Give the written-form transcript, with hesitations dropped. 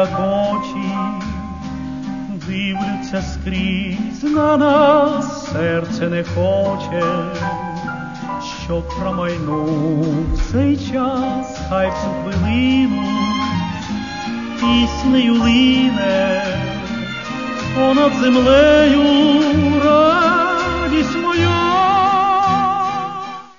як очі, дивляться скрізь на нас, серце не хоче, щоб промайнув цей час, хай в цю хвилину піснею лине понад землею